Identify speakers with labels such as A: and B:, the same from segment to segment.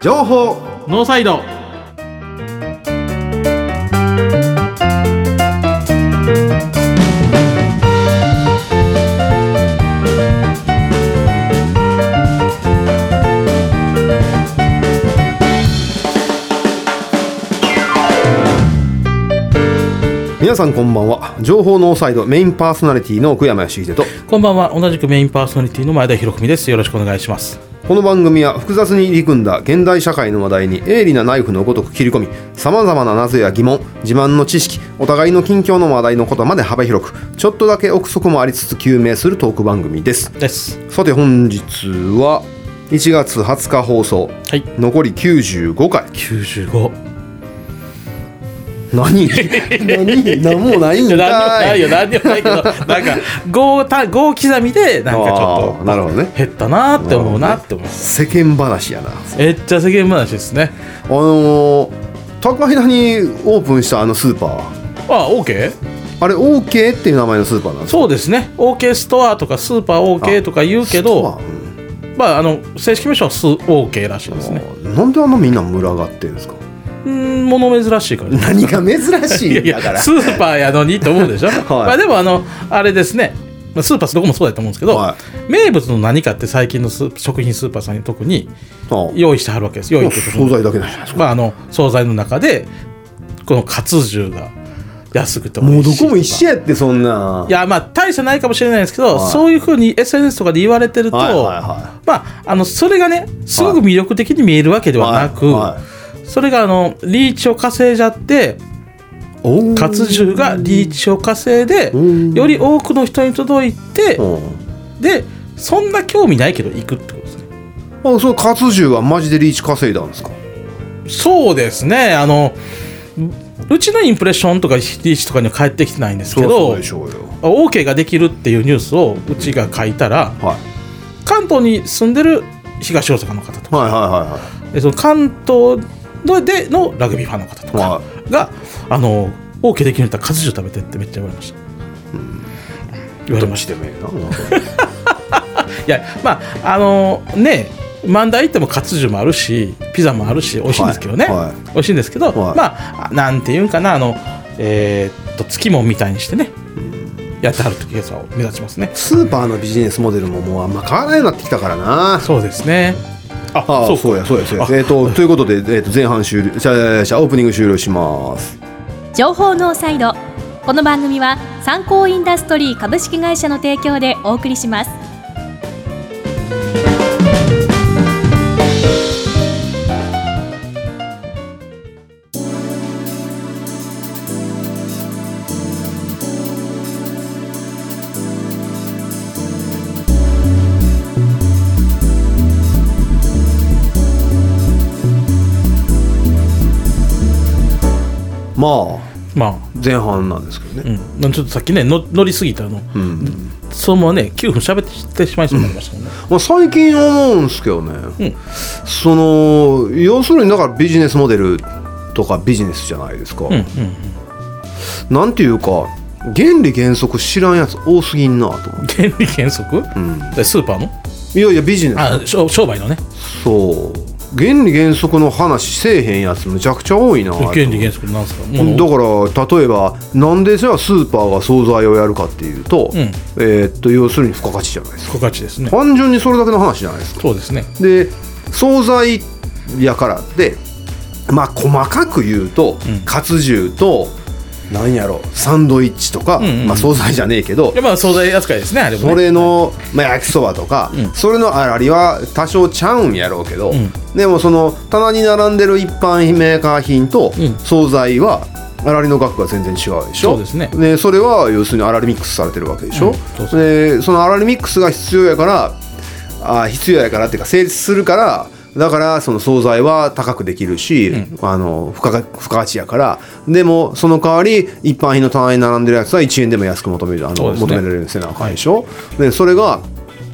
A: 情報
B: ノーサイド。
A: 皆さんこんばんは。情報ノーサイドメインパーソナリティの奥山義秀と、
B: こんばんは。同じくメインパーソナリティの前田博文です。よろしくお願いします。
A: この番組は複雑に入り組んだ現代社会の話題に鋭利なナイフのごとく切り込み、さまざまな謎や疑問、自慢の知識、お互いの近況の話題のことまで幅広く、ちょっとだけ憶測もありつつ究明するトーク番組です。さて本日は1月20日放送、
B: はい、
A: 残り95回。
B: 95。
A: 何もないんだい。
B: 何もないけど、なんか5刻みでなんかちょっと
A: なるほどね、
B: 減ったなって思うなって思う。
A: 世間話やな。
B: めっちゃ世間話ですね。
A: 高平にオープンしたあのスーパー、
B: OK？
A: あれ OK っていう名前のスーパーなんですか？
B: そうですね。OK ストアとかスーパー OK とか言うけど、正式名称はOK らしいですね。
A: なんであんなみんな群がってるんですか？
B: 物珍しいから、ね、
A: 何が珍しいんだから。
B: スーパーやのにと思うでしょ、はい。でもあれですね、スーパーどこもそうだと思うんですけど、はい、名物の何かって最近の食品スーパーさんに特に用意してはるわけです。用意って
A: 惣菜だけじゃないですか。
B: 惣菜の中でこの活重が安くて美味しいとか、
A: もうどこも一緒やって。そんな、
B: いや大差ないかもしれないですけど、はい、そういうふうに SNS とかで言われてると、それがねすごく魅力的に見えるわけではなく、それがリーチを稼いじゃって、活重がリーチを稼いでより多くの人に届いて、でそんな興味ないけど行くってことですね。
A: その活重はマジでリーチ稼いだんですか？
B: そうですね。うちのインプレッションとかリーチとかには返ってきてないんですけど、OK ができるっていうニュースをうちが書いたら、はい、関東に住んでる東大阪の方とか、その関東でのラグビーファンの方とかが、OK できるんだったら活重食べてってめっちゃ言われました。言われましたよね。いや万代行っても活重もあるしピザもあるし美味しいんですけどね、美味しいんですけど、なんていうんかな、月もんみたいにしてね、やってはる時を目立ちますね。
A: スーパーのビジネスモデルももうあんま変わらないようになってきたからな。
B: そうですね。
A: そうやということで、前半終了、オープニング終了します。
C: 情報ノーサイド。この番組は参考インダストリー株式会社の提供でお送りします。
A: 前半なんですけどね、
B: ちょっとさっきね乗りすぎたそのままね9分喋ってしまいそうになりましたもんね。
A: 最近思うんですけどね、要するにだからビジネスモデルとかビジネスじゃないですか、なんていうか原理原則知らんやつ多すぎんなと思って。
B: 原理原則、スーパーの
A: いやビジネス、
B: 商売のね。
A: そう原理原則の話せえへんやつむちゃくちゃ多いな。
B: 原理原則なんすか？
A: だから例えばなんでじゃあスーパーが惣菜をやるかっていうと、要するに付加価値じゃないですか。
B: 付加価値ですね。
A: 単純にそれだけの話じゃないですか。
B: そうですね。
A: で惣菜やからって細かく言うと、活重となんやろサンドイッチとか、惣菜じゃねえけど、
B: 惣菜扱いですね。あれもね、
A: それの、焼きそばとか、それのあらりは多少ちゃうんやろうけど、でもその棚に並んでる一般メーカー品と、惣菜はあらりの額が全然違うでしょ。
B: そうですね。
A: でそれは要するにあらりミックスされてるわけでしょ。でそのあらりミックスが必要やからっていうか成立するから、だからその惣菜は高くできるし、付加価値やから。でもその代わり一般品の棚に並んでるやつは1円でも安く求められるようにせなあかんでしょ。でそれが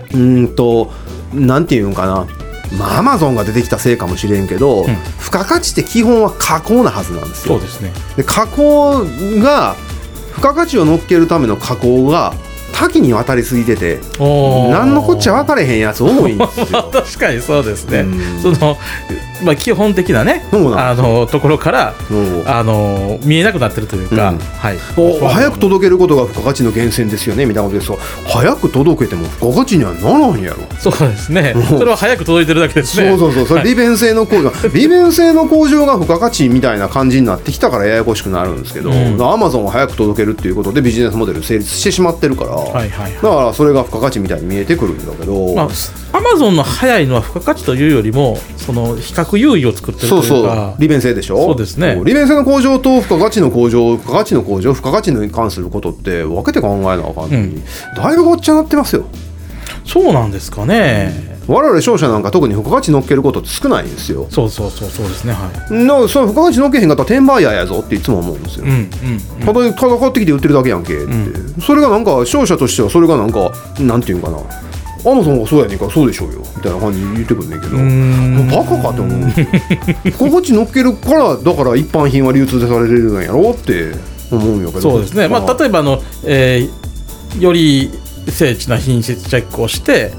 A: なんていうんかな、アマゾンが出てきたせいかもしれんけど、付加価値って基本は加工なはずなんですよ。
B: そうですね。
A: で加工が付加価値を乗っけるための加工が多岐にわたりすぎてて何のこっちゃ分かれへんやつ多いんですよ
B: 確かにそうですね、その基本的なねところから見えなくなってるというか、
A: 早く届けることが付加価値の源泉ですよねみたいなことですよ。早く届けても付加価値にはならんやろ。
B: そうですね、それは早く届いてるだけですね。
A: そうそれ利便性の向上利便性の向上が付加価値みたいな感じになってきたからややこしくなるんですけど、アマゾンは早く届けるっていうことでビジネスモデル成立してしまってるから、だからそれが付加価値みたいに見えてくるんだけど、
B: アマゾンの早いのは付加価値というよりもその比較優位を作ってるというか、
A: 利便性でしょ。
B: そうですね、
A: 利便性の向上と付加価値の向上、付加価値の向上、付加価値に関することって分けて考えなあかんのに、だいぶごっちゃになってますよ。
B: そうなんですかね。
A: 我々商社なんか特に付加価値乗っけることって少ないんですよ。
B: そうですね。
A: その付加価値乗っけへんかったら転売ヤーやぞっていつも思うんですよ。ただ買ってきて売ってるだけやんけって、それがなんか商社としてはそれがなんかなんていうかな、アマゾンがそうやねんからそうでしょうよみたいな感じで言ってくるねんけど、もうバカかと思う付加価値乗っけるからだから一般品は流通でされるんやろって思うんやけど。
B: そうですね、例えばより精緻な品質チェックをして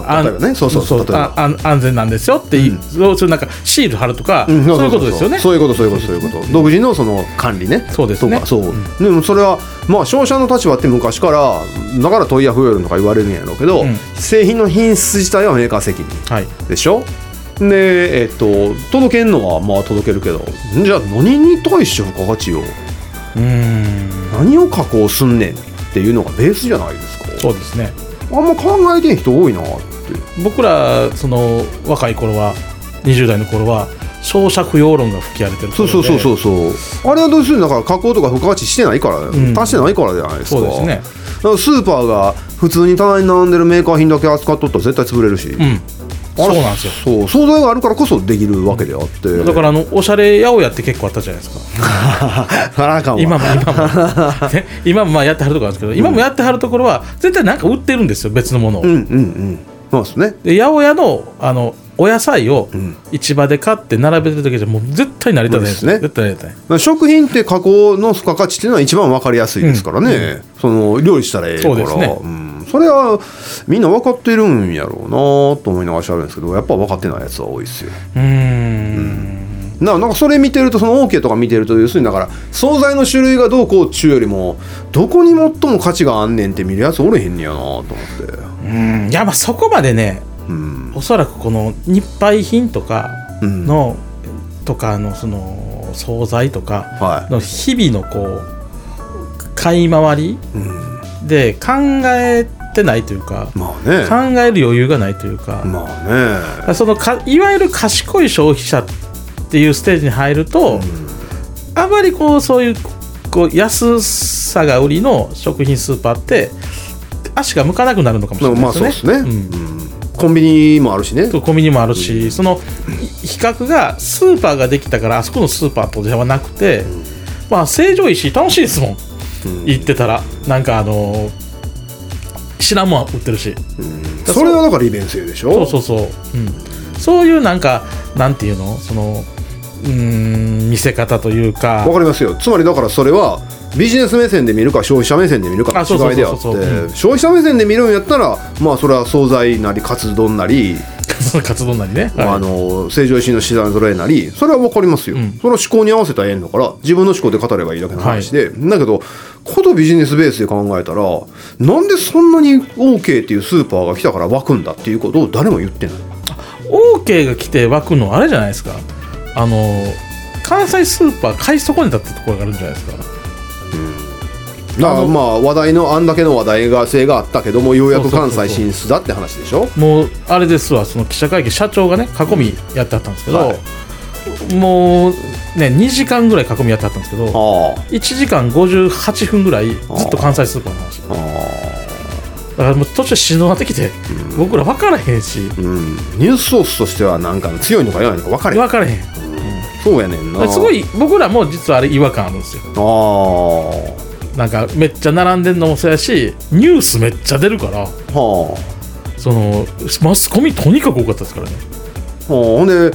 B: 安全なんですよっていう、そういうなんかシール貼るとか、そういうことですよね。
A: そういうこと独自のその管理ね。
B: そうですね。
A: でもそれは商社の立場って昔からだから問屋増えるとか言われるんやろうけど、製品の品質自体はメーカー責任でしょ。で届けるのは届けるけど、じゃあ何に対して付加価値を何を加工すんねんっていうのがベースじゃないですか。
B: そうですね。
A: あんま考えてん人多いなって。
B: 僕らその若い頃は20代の頃は消費者不要論が吹き荒れてる。
A: そうあれはどうするんだから加工とか付加価値してないから、足してないからじゃないですか。
B: そうですね。
A: だからスーパーが普通に棚に並んでるメーカー品だけ扱っとったら絶対潰れるし、
B: そうなんですよ。
A: 惣菜があるからこそできるわけであって、
B: だからおしゃれ八百屋って結構あったじゃないですか今もやってはるところなんですけど、今もやってはるところは絶対なんか売ってるんですよ、別のものを。
A: そうですね。
B: で八百屋のお野菜を市場で買って並べてるだけじゃもう絶対成り立たないですね。絶対成り立たない。
A: 食品って加工の付加価値っていうのは一番分かりやすいですからね、その料理したらええから。そうですね。それはみんな分かってるんやろうなと思いながらしゃべるんですけど、やっぱ分かってないやつは多いですよ。なんかそれ見てると、その OK とか見てると、要するにだから惣菜の種類がどうこうっちゅうよりもどこに最も価値があんねんって見るやつおれへんねやなと思って。
B: いやそこまでね、おそらくこの日配品とかの、とかのその惣菜とかの日々のこう買い回りで考えてないというか、考える余裕がないというか、そのいわゆる賢い消費者っていうステージに入ると、あまりそういう安さが売りの食品スーパーって足が向かなくなるのかもしれないですね。
A: コンビニもあるしね。
B: コンビニもあるし、その比較がスーパーができたから、あそこのスーパーとではなくて、成城石井楽しいですもん、行ってたらなんか知らんもん売ってるし、
A: それはだから利便性でしょ。
B: そういうなんかなんていうの、その見せ方というか。
A: わかりますよ。つまりだからそれはビジネス目線で見るか消費者目線で見るかの違いであって、消費者目線で見るんやったらそれは惣菜なりカツ丼なり
B: ね、
A: 成城石井の品揃えなり、それは分かりますよ、それは思考に合わせたらええんだから自分の思考で語ればいいだけの話で、だけどことビジネスベースで考えたら、なんでそんなに OK っていうスーパーが来たから湧くんだっていうことを誰も言ってない。
B: OK が来て湧くのはあれじゃないですか、関西スーパー買い損ねたってところがあるんじゃないですか。
A: だから話題のあんだけの話題性があったけども、ようやく関西進出だって話でしょ。
B: もうあれですわ、その記者会見社長がね囲みやってあったんですけど、もうね2時間ぐらい囲みやってあったんですけど、1時間58分ぐらいずっと関西スーパーの話だからもう途中しんどなってきて、僕ら分からへんし、ニ
A: ュースソースとしてはなんか強いのか弱いのか分からへん。そうやねんな。
B: すごい僕らも実はあれ違和感あるんですよ。なんかめっちゃ並んでんのもそうやし、ニュースめっちゃ出るから、そのマスコミとにかく多かったですからね。
A: ほんで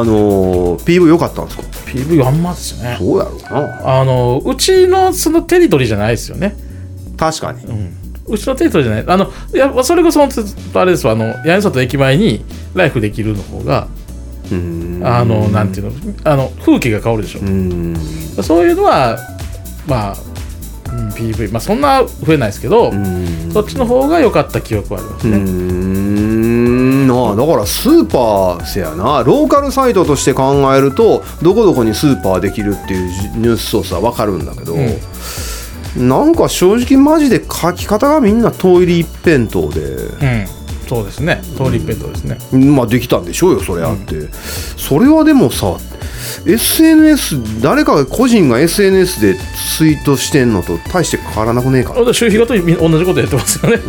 A: PV 良かったんですか。
B: PV あんまですよね。
A: そうやろうな。
B: うちのそのテリトリーじゃないですよね。
A: 確かに、
B: うちのテイトじゃない、いやそれこそあれですわ、八重里駅前にライフできるの方がなんていうの、風景が変わるでしょ。そういうのはまあ PV、まあ、そんな増えないですけど、そっちの方が良かった記憶はありますね。
A: だからスーパーせやな、ローカルサイトとして考えるとどこどこにスーパーできるっていうニュースソースは分かるんだけど、なんか正直マジで書き方がみんな通り一辺倒で、
B: そうですね、通り一辺倒ですね。
A: まあできたんでしょうよそれあって、それはでもさ SNS 誰かが個人が SNS でツイートしてんのと大して変わらなくねえか。
B: 周飛型と同じことやってますよね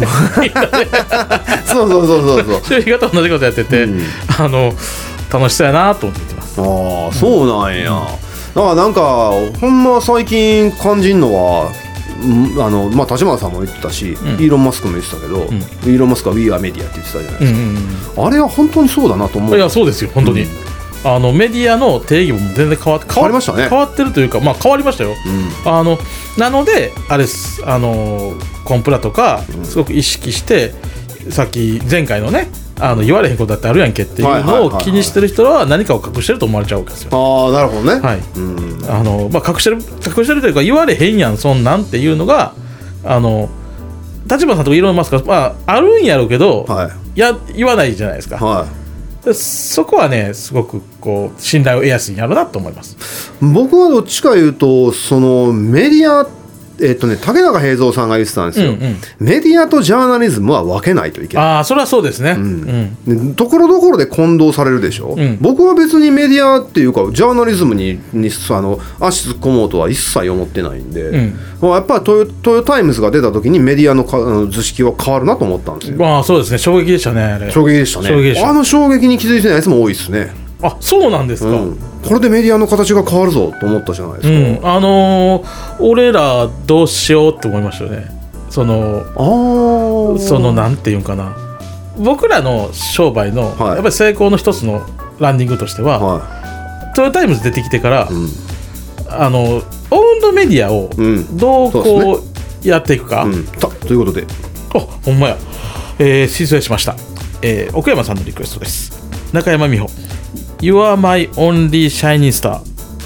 A: そう
B: 周飛型と同じことやってて、楽しそうやなと思ってます。
A: そうなんや、だからなんかほんま最近感じんのはまあ、立花さんも言ってたし、イーロン・マスクも言ってたけど、イーロン・マスクは We are Media って言ってたじゃないですか、あれは本当にそうだなと思う。
B: いやそうですよ本当に、メディアの定義も全然変わりましたね。変わってるというか、まあ変わりましたよ、なのであれですコンプラとかすごく意識して、さっき前回のね言われへんことだってあるやんけっていうのを気にしてる人は何かを隠してると思われちゃうわけですよ。
A: なるほどね。
B: はい。まあ隠してるというか言われへんやんそんなんっていうのが立花さんとかイーロン・マスクはまああるんやろうけど、言わないじゃないですか。でそこはねすごくこう信頼を得やすいんやろうなと思います。
A: 僕はどっちかいうとそのメディア竹中平蔵さんが言ってたんですよ、メディアとジャーナリズムは分けないといけない。
B: それはそうですね、
A: ところどころで混同されるでしょ、僕は別にメディアっていうかジャーナリズムに足突っ込もうとは一切思ってないんで、やっぱりトヨタイムズが出た時にメディアの図式は変わるなと思ったんですよ。
B: そうですね、衝撃でしたね。あれ
A: 衝撃でしたね。衝撃に気づいてないやつも多いですね。
B: そうなんですか、
A: これでメディアの形が変わるぞと思ったじゃないですか、
B: 俺らどうしようって思いましたよね。なんていうんかな、僕らの商売の、やっぱり成功の一つのランディングとしては、トヨタイムズ出てきてから、オウンドメディアをどうこうやっていくか、
A: ということで
B: ほんまや、失礼しました、奥山さんのリクエストです。中山美穂You are my only shining star。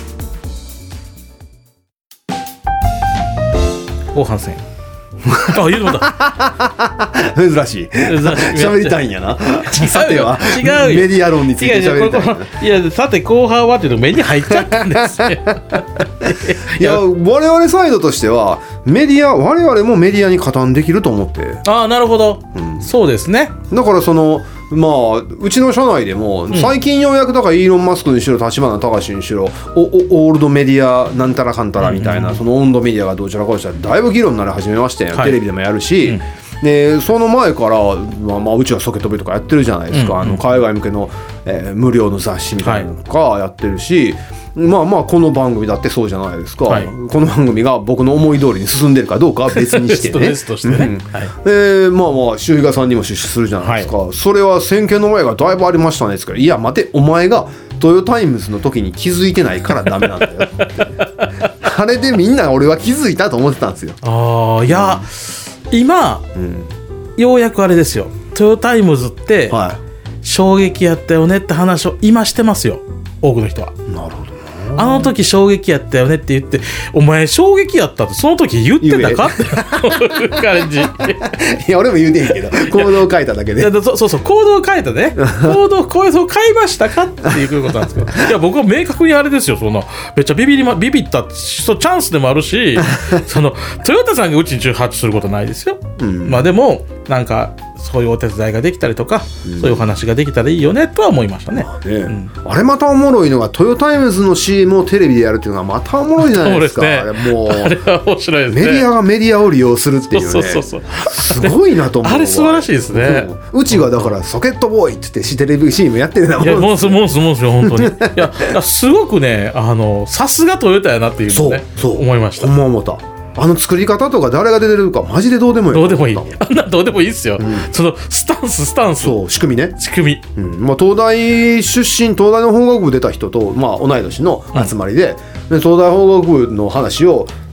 B: 後半戦言うてもた
A: 珍しい喋りたいんやな。さては
B: 違う
A: メディア論について喋りたいんやな。
B: いやさて後半はっていうの目に入っちゃったんですよ
A: いや我々サイドとしては我々もメディアに加担できると思って。
B: なるほど、そうですね。
A: だからまあうちの社内でも最近ようやくだからイーロン・マスクにしろ立花隆にしろオールドメディアなんたらかんたらみたいな、その温度メディアがどちらかとしたらだいぶ議論になり始めまして、テレビでもやるし、でその前から、うちはソケットビとかやってるじゃないですか、海外向けの、無料の雑誌みたいなのとかやってるし、まあこの番組だってそうじゃないですか、この番組が僕の思い通りに進んでるかどうかは別にしてね
B: としてね、
A: 周比嘉さんにも出資するじゃないですか、それは先見の前がだいぶありましたねですから、いや待てお前がトヨタイムズの時に気づいてないからダメなんだよあれでみんな俺は気づいたと思ってたんですよ。
B: いや、今、ようやくあれですよ、トヨタイムズって衝撃やったよねって話を今してますよ、多くの人は。
A: なるほど。
B: あの時衝撃やったよねって言って、お前衝撃やったってその時言ってたかって感じ。い
A: や俺も言うてんけど行動を変えただけで。
B: そう行動を変えたね。行動変えましたかっていうことなんですけど、いや僕は明確にあれですよ、めっちゃビビったチャンスでもあるしトヨタさんがうちに18することないですよ、まあでもなんかそういうお手伝いができたりとか、そういうお話ができたらいいよねとは思いましたね。
A: あれまたおもろいのがトヨタイムズの CM をテレビでやるっていうのがまたおもろいじゃないですか。もう
B: あれは面白いですね。
A: メディアがメディアを利用するっていうね、すごいなと思う。
B: あれ素晴らしいですね。
A: うちがだからソケットボーイって言ってテレビ CM やってるなもん。
B: いやモンスよ本当に。いやすごくね、さすがトヨタやなっていうのね、思いました。
A: 思った。作り方とか誰が出てるかマジでどうでもいい。
B: どうでもいい。あんなどうでもいいっすよ。そのスタンス。
A: そう仕組みね。 東大出身、東大の法学部出た人と同い年の集まりで、東大法学部の話を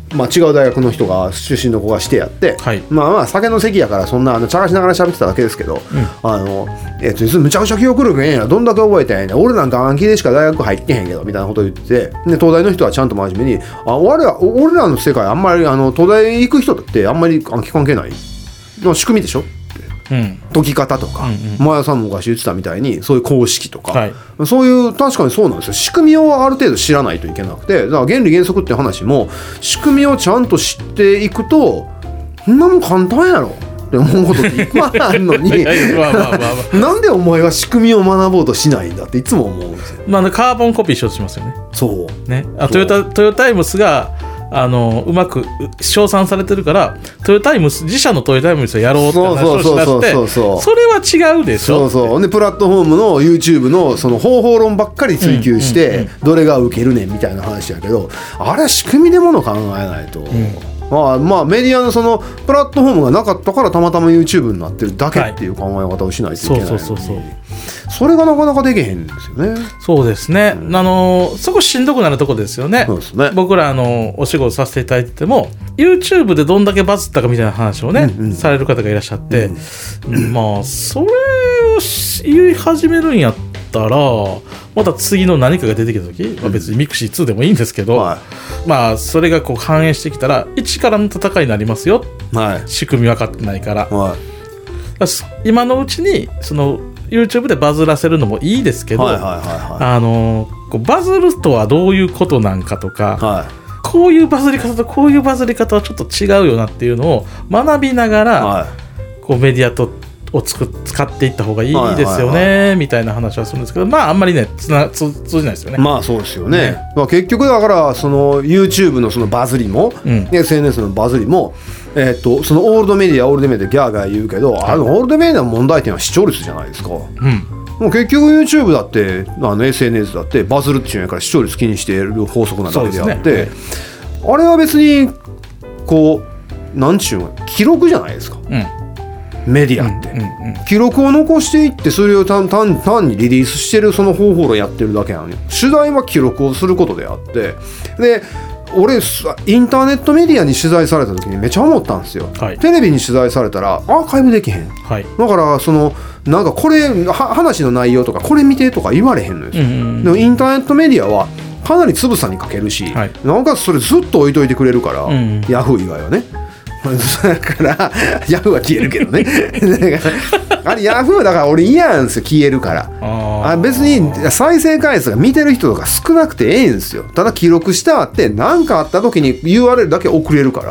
A: まあ、違う大学の人が出身の子がしてやって、
B: はい、
A: まあ酒の席やからそんな茶化しながら喋ってただけですけど、むちゃくちゃ記憶力ええんや、どんだけ覚えたんやねん、俺なんか暗記でしか大学入ってへんけどみたいなことを言ってて、で東大の人はちゃんと真面目に俺らの世界あんまり東大行く人ってあんまり暗記関係ないの仕組みでしょ、解き方とか、マヤさんも昔言ってたみたいにそういう公式とか、はい、そういう確かにそうなんですよ。仕組みをある程度知らないといけなくて、だから原理原則っていう話も仕組みをちゃんと知っていくとそんなもん簡単やろって思うことっていっぱいあるのになんでお前は仕組みを学ぼうとしないんだっていつも思うんですよ。
B: カーボンコピーしようとしますよね。
A: そう
B: ね、トヨタイムスがうまく称賛されてるから自社のトヨタイムスをやろうって話をしだしてそれは違うでしょ。
A: そうでプラットフォームの YouTube のその方法論ばっかり追求してどれが受けるねんみたいな話やけど、あれは仕組みでもの考えないと、まあメディアのそのプラットフォームがなかったからたまたま YouTube になってるだけっていう考え方をしないといけないのに、それがなかなかできへんですよね。
B: そうですね、そこしんどくなるとこですよね。
A: そうですね。
B: 僕らお仕事させていただいてても YouTube でどんだけバズったかみたいな話をね、される方がいらっしゃって、まあそれを言い始めるんやったらまた次の何かが出てきた時、別にミクシー2でもいいんですけど、まあそれがこう反映してきたら一からの戦いになりますよ、仕組み分かってないから、今のうちにそのYouTube でバズらせるのもいいですけど、バズるとはどういうことなんかとか、こういうバズり方とこういうバズり方はちょっと違うよなっていうのを学びながら、こうメディアを使っていった方がいいですよね、みたいな話はするんですけど、まああんまりね通じないですよね。
A: まあそうですよね。まあ、結局だからその YouTube のそのバズりも、SNS のバズりも、そのオールドメディアギャーガー言うけど、オールドメディアの問題点は視聴率じゃないですか。もう結局 YouTube だってSNS だってバズるっていうんやから視聴率気にしている法則なだけであって、あれは別にこうなんちゅうの記録じゃないですか、メディアって、記録を残していってそれを単にリリースしてるその方法論やってるだけなのに、取材は記録をすることであって、で俺インターネットメディアに取材された時にめっちゃ思ったんですよ、テレビに取材されたらアーカイブできへん、だからそのなんかこれ話の内容とかこれ見てとか言われへんのですよ、でもインターネットメディアはかなりつぶさに書けるし、なおかつそれずっと置いといてくれるから、ヤフー以外はねだからヤフーは消えるけどねあれヤフーだから俺嫌なんですよ、消えるから。別に再生回数が見てる人とか少なくてええんですよ。ただ記録してあって何かあった時に URL だけ送れるから、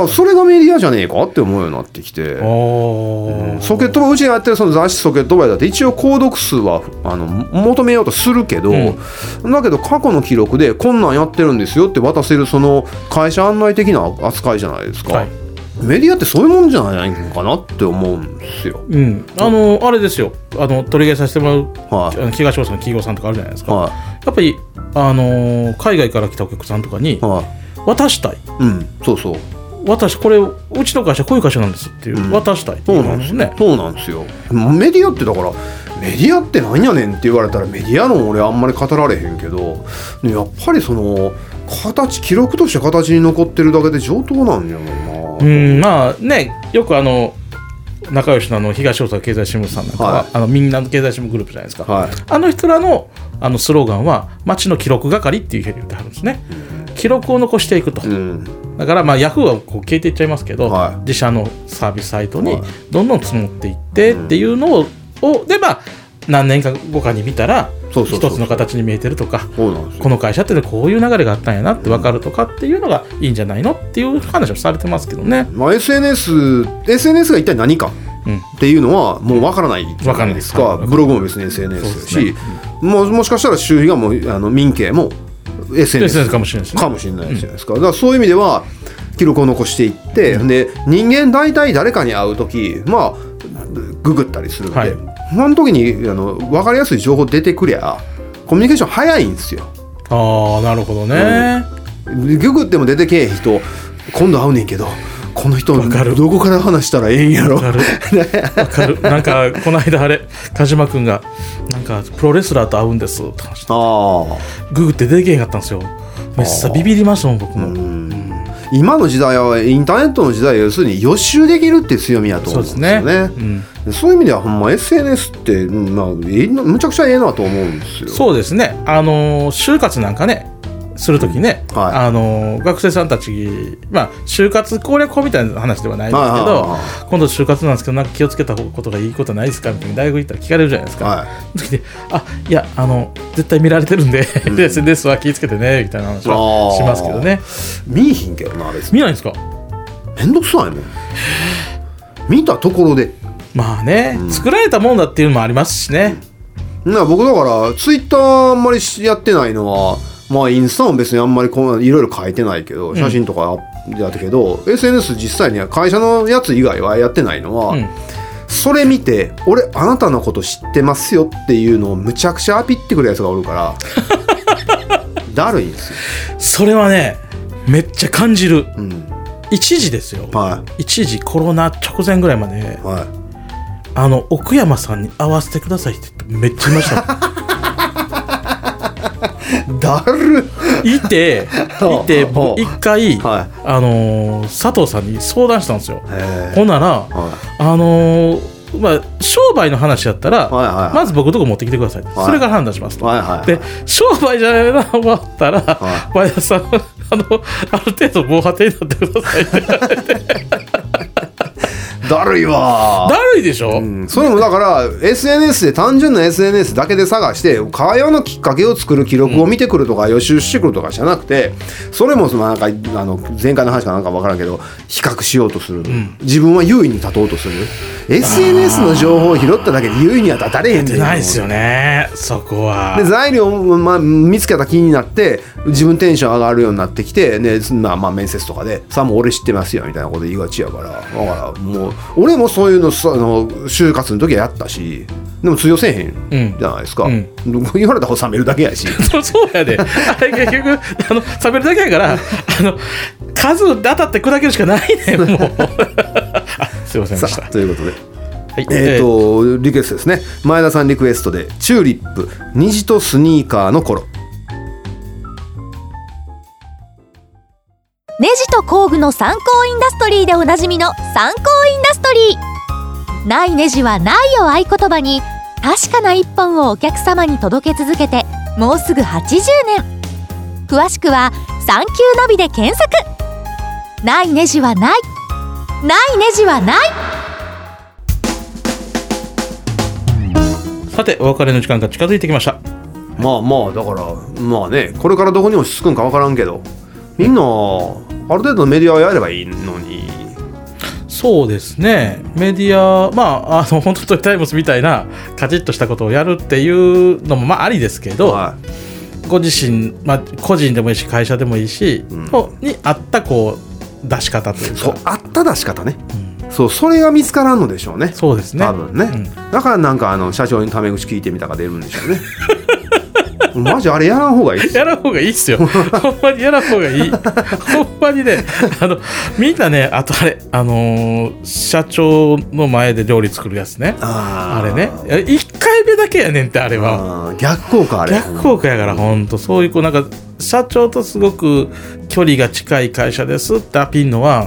A: それがメディアじゃねえかって思うようになってきて、ソケットバイうちがやってるその雑誌ソケットバイだって一応購読数は求めようとするけど、だけど過去の記録でこんなんやってるんですよって渡せるその会社案内的な扱いじゃないですか、メディアってそういうもんじゃないのかなって思うんですよ、
B: あれですよ、取り上げさせてもらう、東大阪の企業さんとかあるじゃないですか、やっぱり、海外から来たお客さんとかに、渡したい、私これうちの会社こういう会社なんですっていう、渡したいっていうですね。
A: そうなんですよ。メディアってだからメディアって何やねんって言われたらメディアの俺あんまり語られへんけど、やっぱりその記録として形に残ってるだけで上等なんやろな。
B: まあね、よく仲良しの東大阪経済新聞さんなんかは、みんなの経済新聞グループじゃないですか、あの人らのスローガンは町の記録係っていうふうに言ってはるんですね、記録を残していくと、だからまあヤフーはこう消えていっちゃいますけど、自社のサービスサイトにどんどん積もっていってっていうのを、でまあ何年か後かに見たら一つの形に見えてるとか、この会社ってこういう流れがあったんやなって分かるとかっていうのがいいんじゃないのっていう話をされてますけどね。
A: SNS が一体何かっていうのはもう分からないじゃないですか。ブログも別に SNS だし、もしかしたら収益がもう民系も SNS
B: かもしれない
A: じゃないですか。だからそういう意味では記録を残していって、で人間大体誰かに会う時まあググったりするんで、その時に分かりやすい情報出てくりゃコミュニケーション早いんですよ。
B: なるほどね、
A: ググっても出てけえ人今度会うねんけどこの人どこから話したらええんやろ。
B: 分かるなんかこの間田島君がなんかプロレスラーと会うんですって話して、ググって出てけえへんかったんですよ。めっちゃビビりましたもん僕も。
A: 今の時代はインターネットの時代、要するに予習できるっていう強みやと思うんですよね。そういう意味ではほんま SNS って、むちゃくちゃええなと思うんですよ。
B: そうですね。就活なんかねするときね、学生さんたち、就活攻略法みたいな話ではないんですけど、今度就活なんですけど、なんか気をつけたことがいいことないですかみたいな大学行ったら聞かれるじゃないですか。その時で、いや絶対見られてるんでSNS は気をつけてねみたいな話はしますけどね。
A: 見えひんけどな、別に
B: 見ないんですか。
A: めんどくさいもん見たところで。
B: まあね、作られたもんだっていうのもありますしね。
A: 僕だからツイッターあんまりやってないのは、インスタも別にあんまりいろいろ書いてないけど、写真とかやったけど、SNS 実際には会社のやつ以外はやってないのは、それ見て俺あなたのこと知ってますよっていうのをむちゃくちゃアピってくるやつがおるからだるいんですよ。
B: それはねめっちゃ感じる。一時ですよ、一時コロナ直前ぐらいまで、奥山さんに会わせてくださいってめっちゃ言いました
A: だる
B: いて僕一回、佐藤さんに相談したんですよ。ほんなら、商売の話やったら、まず僕のとこ持ってきてください、それから判断しますと、で商売じゃないな終わったら、前田さんある程度防波堤になってくださいって言われて
A: だるいわ。
B: だるいでしょ、
A: それもだから SNS で単純な SNS だけで探して会話のきっかけを作る記録を見てくるとか予習してくるとかじゃなくて、それもなんか前回の話かなんか分からんけど比較しようとする、自分は優位に立とうとする。 SNS の情報を拾っただけで優位には立たれへんねん。
B: ないですよね、そこは。
A: で材料を、見つけた気になって自分テンション上がるようになってきて、面接とかでさもう俺知ってますよみたいなこと言いがちやから、だからもう俺もそういうの就活の時はやったし、でも通用せえへんじゃないですか、言われた方冷めるだけやし
B: そうやで結局冷めるだけやから数で当たって砕けるしかないねんもうすいませんでした。
A: ということで、リクエストですね。前田さんリクエストでチューリップ虹とスニーカーの頃。
C: ネジと工具の参考インダストリーでおなじみの参考インダストリー。ないネジはないを合言葉に確かな一本をお客様に届け続けてもうすぐ80年。詳しくはサンキューナビで検索。ないネジはない、ないネジはない。
B: さてお別れの時間が近づいてきました。
A: だからね、これからどこに落ち着くんか分からんけど、みんなある程度のメディアをやればいいのに。
B: そうですね、メディア本当にタイムスみたいなカチッとしたことをやるっていうのもありですけど、ご自身、個人でもいいし会社でもいいし、に合った出し方というか、
A: そう合った出し方ね、それが見つからんのでしょうね。
B: そうですね、
A: 多分ね、だからなんか社長にタメ口聞いてみたが出るんでしょうねマジあれやらん方がいいっすよ。
B: やらん方がいいっすよほんまにやらん方がいいほんまにね、みんなね、あと社長の前で料理作るやつね、あれね1回目だけやねんって、あれは
A: 逆効果。
B: 逆効果やから、本当そういうなんか社長とすごく距離が近い会社ですってアピールのは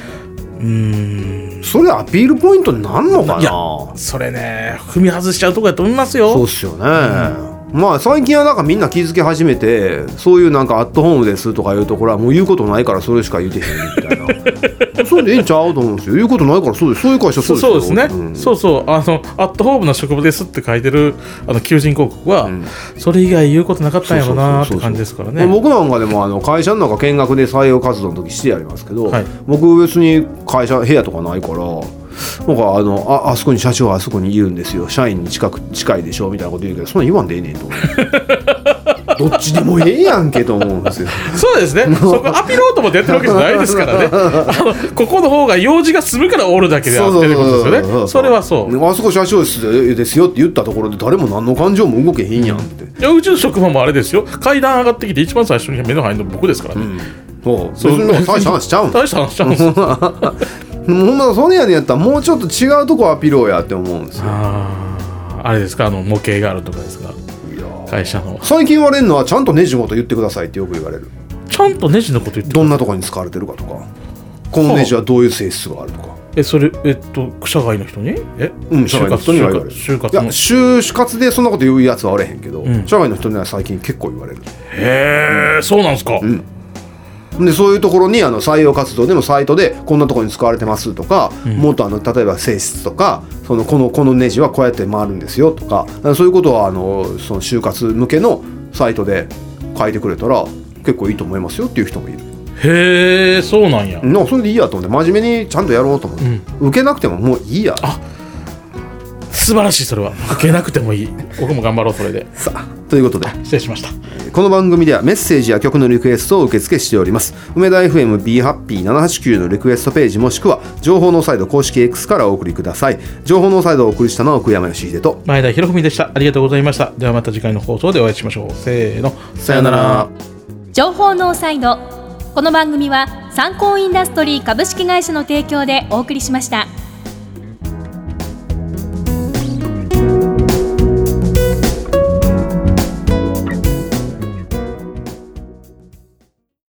A: それアピールポイントになるのかな。
B: いやそれね踏み外しちゃうとこやと思いますよ。
A: そうっすよね、最近はなんかみんな気づき始めて、そういうなんかアットホームですとかいうところはもう言うことないからそれしか言うてへんみたいなそれでいいんちゃうと思うんですよ。言うことないからそうです、そういう会社そうですよ。
B: そうですね、アットホームな職場ですって書いてる求人広告は、それ以外言うことなかったんやろなって感じですからね。
A: 僕なんかでも会社の中見学で採用活動の時してやりますけど、僕別に会社部屋とかないから、なんかあそこに社長はあそこにいるんですよ、社員に近いでしょみたいなこと言うけど、そんな言わんでええねんと思うどっちでもええやんけと思うんですよ。
B: そうですねそこアピろうと思ってやってるわけじゃないですからねここの方が用事が済むからおるだけであってることですよね。それはそう。
A: あそこ社長ですよって言ったところで誰も何の感情も動けへんやんって。
B: いやうちの職場もあれですよ、階段上がってきて一番最初に目の入るの僕ですからね、
A: そう大した話しちゃうん
B: 大した話しちゃうんです
A: ほんまそれやねんやったらもうちょっと違うとこアピろうやって思うんですよ。
B: あれですか、模型があるとかですか。会社の
A: 最近言われるのはちゃんとネジごと言ってくださいってよく言われる。
B: ちちゃんとネジのこと言ってる。
A: どんなところに使われてるかとか、このネジはどういう性質があるとか。
B: それ社外の人に
A: 社外の人には言われる。就活でそんなこと言うやつはおれへんけど、社外の人には最近結構言われる。
B: へえ、そうなんですか。
A: でそういうところに採用活動でもサイトでこんなところに使われてますとか、もっと例えば性質とかこのネジはこうやって回るんですよとか、そういうことはその就活向けのサイトで書いてくれたら結構いいと思いますよっていう人もいる。
B: へえ、そうなんや。
A: それでいいやと思って真面目にちゃんとやろうと思って、受けなくてももういいや。
B: 素晴らしい。それは受けなくてもいい。僕も頑張ろうそれで。
A: さあ、ということで
B: 失礼しました。
A: この番組ではメッセージや曲のリクエストを受付しております。梅田 FM BeHappy789 のリクエストページもしくは情報ノーサイド公式 X からお送りください。情報ノーサイドをお送りしたのは奥山義秀と
B: 前田博文でした。ありがとうございました。ではまた次回の放送でお会いしましょう。せーの、
A: さよなら。
C: 情報ノーサイド。この番組は参考インダストリー株式会社の提供でお送りしました。